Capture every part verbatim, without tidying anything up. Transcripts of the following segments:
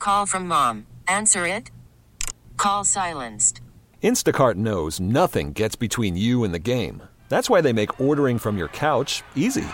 Call from mom. Answer it. Call silenced. Instacart knows nothing gets between you and the game. That's why they make ordering from your couch easy.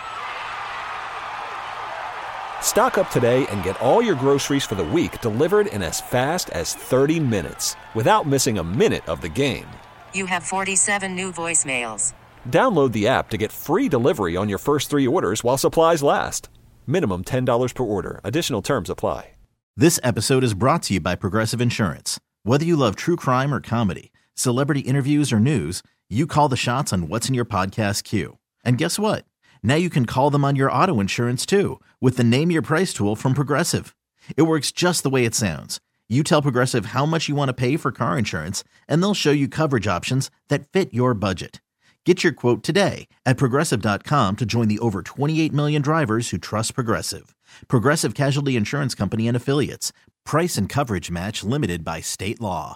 Stock up today and get all your groceries for the week delivered in as fast as thirty minutes without missing a minute of the game. You have forty-seven new voicemails. Download the app to get free delivery on your first three orders while supplies last. Minimum ten dollars per order. Additional terms apply. This episode is brought to you by Progressive Insurance. Whether you love true crime or comedy, celebrity interviews or news, you call the shots on what's in your podcast queue. And guess what? Now you can call them on your auto insurance too with the Name Your Price tool from Progressive. It works just the way it sounds. You tell Progressive how much you want to pay for car insurance, and they'll show you coverage options that fit your budget. Get your quote today at Progressive dot com to join the over twenty-eight million drivers who trust Progressive. Progressive Casualty Insurance Company and Affiliates. Price and coverage match limited by state law.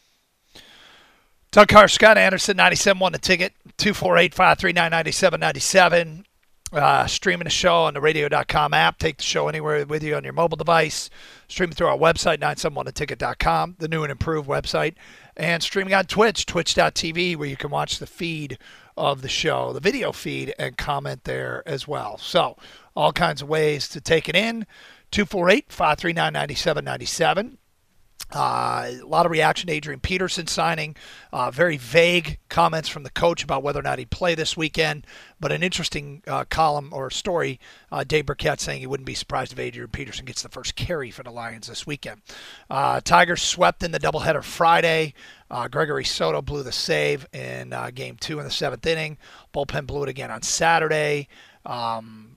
Doug Carr, Scott Anderson, ninety-seven point one The Ticket, two four eight, five three nine, nine seven nine seven. Uh, streaming the show on the radio dot com app. Take the show anywhere with you on your mobile device. Streaming through our website, nine seven one the ticket dot com, the new and improved website. And streaming on Twitch, twitch dot t v, where you can watch the feed of the show, the video feed, and comment there as well. So, all kinds of ways to take it in. two four eight, five three nine, nine seven nine seven. Uh, a lot of reaction to Adrian Peterson signing. Uh, very vague comments from the coach about whether or not he'd play this weekend. But an interesting uh, column or story, uh, Dave Burkett saying he wouldn't be surprised if Adrian Peterson gets the first carry for the Lions this weekend. Uh, Tigers swept in the doubleheader Friday. Uh, Gregory Soto blew the save in uh, game two in the seventh inning. Bullpen blew it again on Saturday. Um,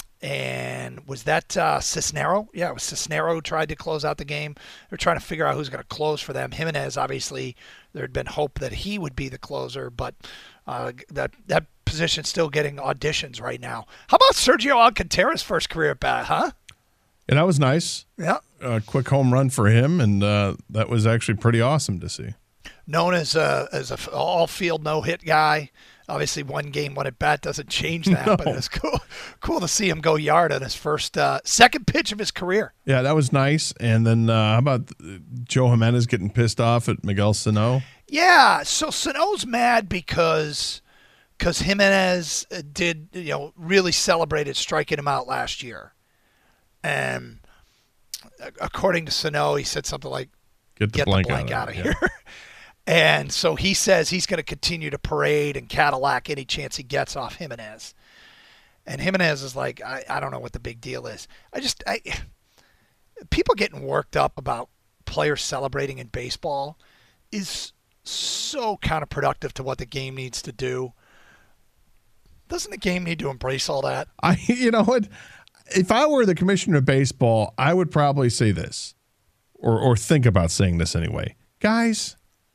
And was that uh, Cisnero? Yeah, it was Cisnero who tried to close out the game. They're trying to figure out who's going to close for them. Jimenez, obviously, there had been hope that he would be the closer, but uh, that that position's still getting auditions right now. How about Sergio Alcantara's first career at bat, huh? Yeah, that was nice. Yeah. A quick home run for him, and uh, that was actually pretty awesome to see. Known as a, as a all-field no-hit guy. Obviously, one game, one at bat doesn't change that, no. But it's cool, cool to see him go yard on his first, uh, second pitch of his career. Yeah, that was nice. And then uh, how about Joe Jimenez getting pissed off at Miguel Sano? Yeah, so Sano's mad because because Jimenez did, you know, really celebrated striking him out last year. And according to Sano, he said something like, "Get the Get blank, the blank out, out of yeah. here." And so he says he's going to continue to parade and Cadillac any chance he gets off Jimenez. And Jimenez is like, I, I don't know what the big deal is. I just, I, people getting worked up about players celebrating in baseball is so counterproductive to what the game needs to do. Doesn't the game need to embrace all that? I, you know what? If I were the commissioner of baseball, I would probably say this, or or think about saying this anyway, guys.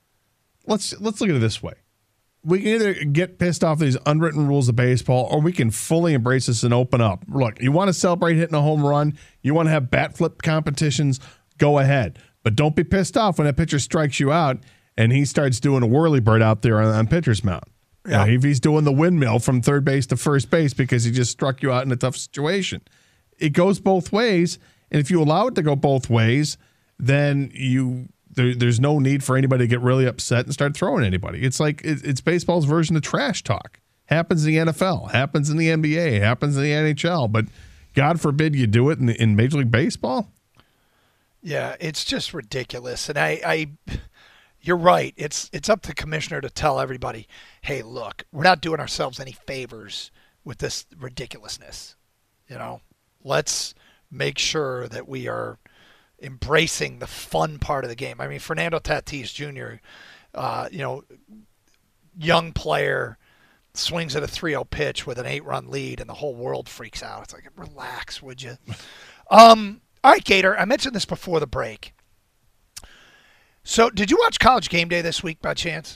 Let's let's look at it this way. We can either get pissed off these unwritten rules of baseball, or we can fully embrace this and open up. Look, you want to celebrate hitting a home run, you want to have bat flip competitions, go ahead. But don't be pissed off when a pitcher strikes you out and he starts doing a whirly bird out there on, on pitcher's mound. Yeah. You know, if he's doing the windmill from third base to first base because he just struck you out in a tough situation. It goes both ways, and if you allow it to go both ways, then you – There, there's no need for anybody to get really upset and start throwing anybody. It's like it, it's baseball's version of trash talk. Happens in the N F L, happens in the N B A, happens in the N H L, but God forbid you do it in, in Major League Baseball. Yeah, it's just ridiculous. And I, I, you're right. It's it's up to the commissioner to tell everybody, hey, look, we're not doing ourselves any favors with this ridiculousness. You know, let's make sure that we are embracing the fun part of the game. I mean, Fernando Tatis Junior, uh, you know, young player, swings at a three oh pitch with an eight-run lead, and the whole world freaks out. It's like, relax, would you? um, all right, Gator, I mentioned this before the break. So did you watch College Game Day this week by chance?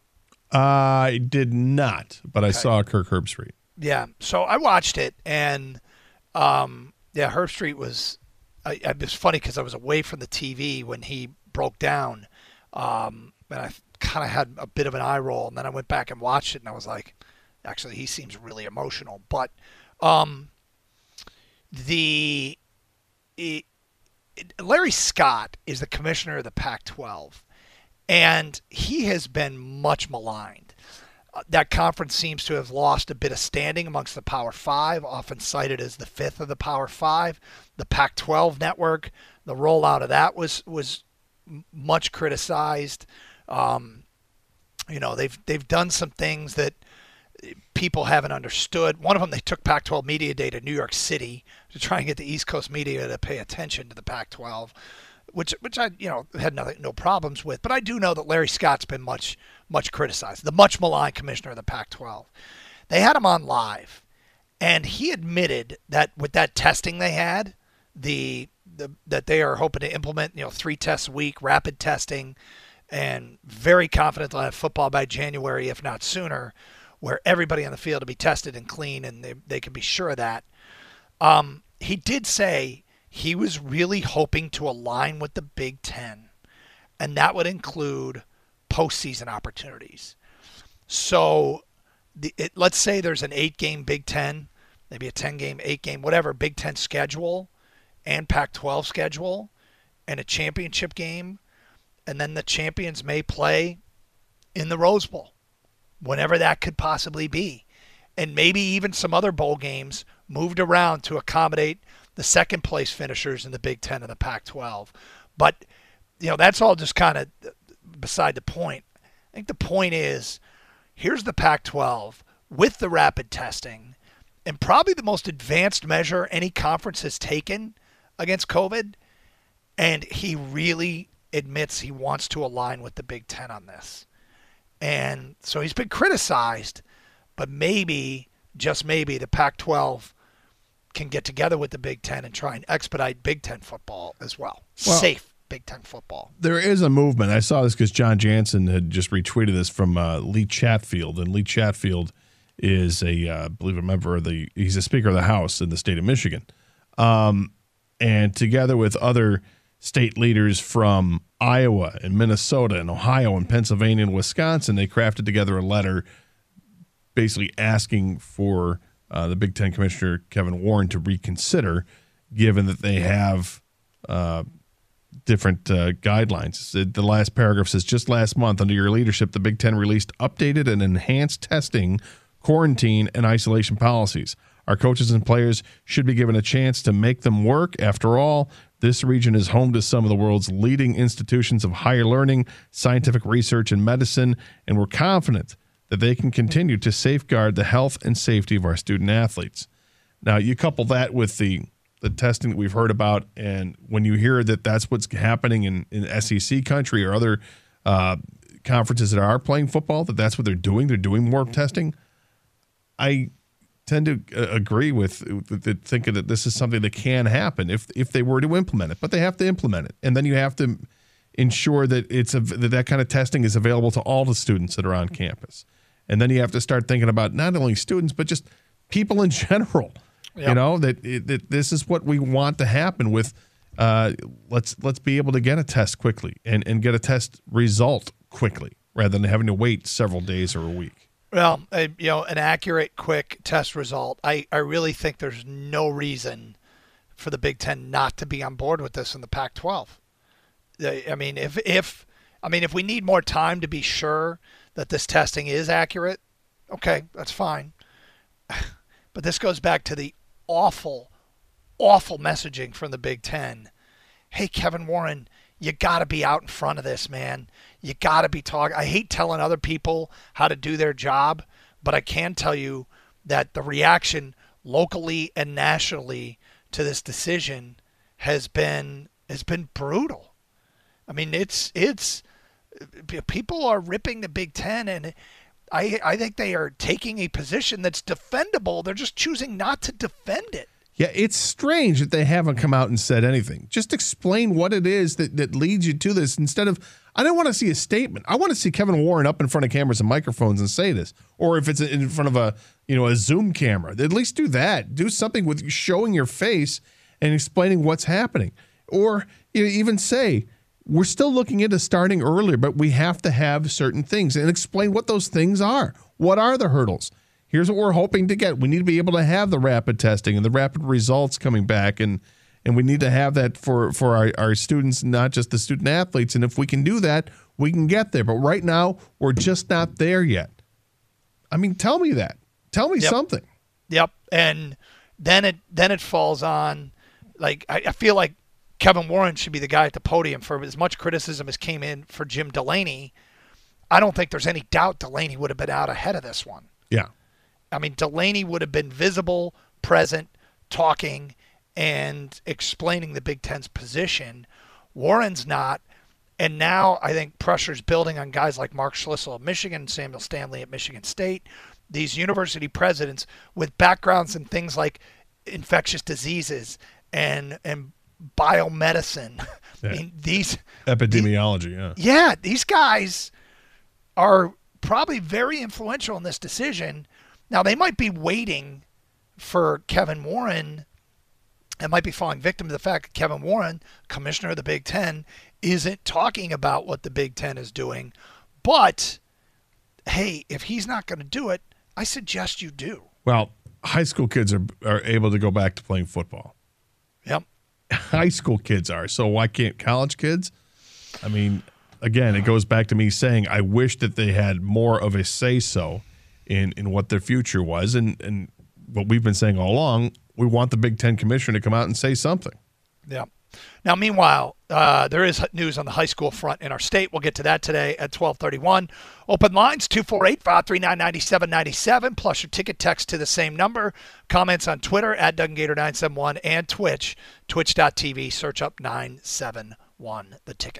I did not, but okay. I saw Kirk Herbstreit. Yeah, so I watched it, and, um, yeah, Herbstreit was I, – it was funny because I was away from the T V when he broke down, um, and I kind of had a bit of an eye roll, and then I went back and watched it, and I was like, actually, he seems really emotional. But um, the it, Larry Scott is the commissioner of the Pac twelve, and he has been much maligned. Uh, that conference seems to have lost a bit of standing amongst the Power Five, often cited as the fifth of the Power Five. The Pac twelve network, the rollout of that was was much criticized. Um, you know, they've they've done some things that people haven't understood. One of them, they took Pac twelve Media Day to New York City to try and get the East Coast media to pay attention to the Pac twelve, which which I you know had nothing no problems with. But I do know that Larry Scott's been much much criticized, the much maligned commissioner of the Pac twelve. They had him on live, and he admitted that with that testing they had, the the that they are hoping to implement you know three tests a week, rapid testing, and very confident they'll have football by January, if not sooner, where everybody on the field will be tested and clean, and they, they can be sure of that. Um, he did say he was really hoping to align with the Big Ten, and that would include postseason opportunities. So the, it, let's say there's an eight-game Big Ten, maybe a ten-game, eight-game, whatever, Big Ten schedule and Pac twelve schedule and a championship game, and then the champions may play in the Rose Bowl, whenever that could possibly be. And maybe even some other bowl games moved around to accommodate the second place finishers in the Big Ten and the Pac twelve. But, you know, that's all just kind of beside the point. I think the point is, here's the Pac twelve with the rapid testing, and probably the most advanced measure any conference has taken against COVID. And he really admits he wants to align with the Big Ten on this. And so he's been criticized, but maybe, just maybe, the Pac twelve can get together with the Big Ten and try and expedite Big Ten football as well. well Safe Big Ten football. There is a movement. I saw this because John Jansen had just retweeted this from uh, Lee Chatfield. And Lee Chatfield is a, uh, I believe, a member of the, he's a Speaker of the House in the state of Michigan. Um, and together with other state leaders from Iowa and Minnesota and Ohio and Pennsylvania and Wisconsin, they crafted together a letter basically asking for uh, the Big Ten Commissioner, Kevin Warren, to reconsider, given that they have uh, different uh, guidelines. The last paragraph says, just last month, under your leadership, the Big Ten released updated and enhanced testing, quarantine, and isolation policies. Our coaches and players should be given a chance to make them work. After all, this region is home to some of the world's leading institutions of higher learning, scientific research, and medicine, and we're confident that they can continue to safeguard the health and safety of our student athletes. Now, you couple that with the, the testing that we've heard about, and when you hear that that's what's happening in, in S E C country or other uh, conferences that are playing football, that that's what they're doing, they're doing more testing, I tend to uh, agree with, with thinking that this is something that can happen if if they were to implement it, but they have to implement it, and then you have to ensure that it's a, that that kind of testing is available to all the students that are on campus, and then you have to start thinking about not only students but just people in general. Yep. You know that, that this is what we want to happen with. Uh, let's let's be able to get a test quickly and and get a test result quickly rather than having to wait several days or a week. Well, a, you know, an accurate, quick test result. I, I really think there's no reason for the Big Ten not to be on board with this in the Pac twelve. I mean, if if I mean if we need more time to be sure that this testing is accurate, okay, that's fine. But this goes back to the awful, awful messaging from the Big Ten. Hey, Kevin Warren, you got to be out in front of this, man. You got to be talking. I hate telling other people how to do their job, but I can tell you that the reaction locally and nationally to this decision has been has been brutal. I mean, it's it's people are ripping the Big Ten, and I I think they are taking a position that's defendable. They're just choosing not to defend it. Yeah, it's strange that they haven't come out and said anything. Just explain what it is that, that leads you to this instead of, I don't want to see a statement. I want to see Kevin Warren up in front of cameras and microphones and say this. Or if it's in front of a, you know, a Zoom camera, at least do that. Do something with showing your face and explaining what's happening. Or you know, even say, we're still looking into starting earlier, but we have to have certain things, and explain what those things are. What are the hurdles? Here's what we're hoping to get. We need to be able to have the rapid testing and the rapid results coming back, and And we need to have that for, for our, our students, not just the student athletes. And if we can do that, we can get there. But right now, we're just not there yet. I mean, tell me that. Tell me Yep. something. Yep. And then it then it falls on, like, I, I feel like Kevin Warren should be the guy at the podium for as much criticism as came in for Jim Delaney. I don't think there's any doubt Delaney would have been out ahead of this one. Yeah. I mean, Delaney would have been visible, present, talking, and explaining the Big Ten's position. Warren's not. And now I think pressure's building on guys like Mark Schlissel of Michigan, Samuel Stanley at Michigan State, these university presidents with backgrounds in things like infectious diseases and and biomedicine. Yeah. I mean, these Epidemiology, yeah. yeah, these guys are probably very influential in this decision. Now, they might be waiting for Kevin Warren and might be falling victim to the fact that Kevin Warren, commissioner of the Big Ten, isn't talking about what the Big Ten is doing. But, hey, if he's not going to do it, I suggest you do. Well, high school kids are, are able to go back to playing football. Yep. High school kids are. So why can't college kids? I mean, again, it goes back to me saying I wish that they had more of a say-so in, in what their future was. And, and what we've been saying all along, we want the Big Ten commissioner to come out and say something. Yeah. Now, meanwhile, uh, there is news on the high school front in our state. We'll get to that today at twelve thirty-one. Open lines, two four eight, five three nine, nine seven nine seven, plus your ticket text to the same number. Comments on Twitter, at Doug Gator nine seven one, and Twitch, twitch dot t v. Search up nine seven one, the ticket.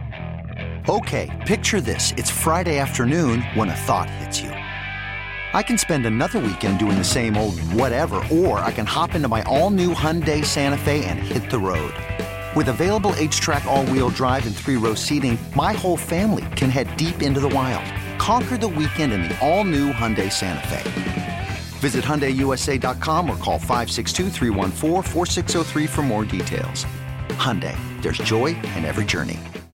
Okay, picture this. It's Friday afternoon when a thought hits you. I can spend another weekend doing the same old whatever, or I can hop into my all-new Hyundai Santa Fe and hit the road. With available H-Track all-wheel drive and three-row seating, my whole family can head deep into the wild. Conquer the weekend in the all-new Hyundai Santa Fe. Visit Hyundai U S A dot com or call five six two, three one four, four six zero three for more details. Hyundai, there's joy in every journey.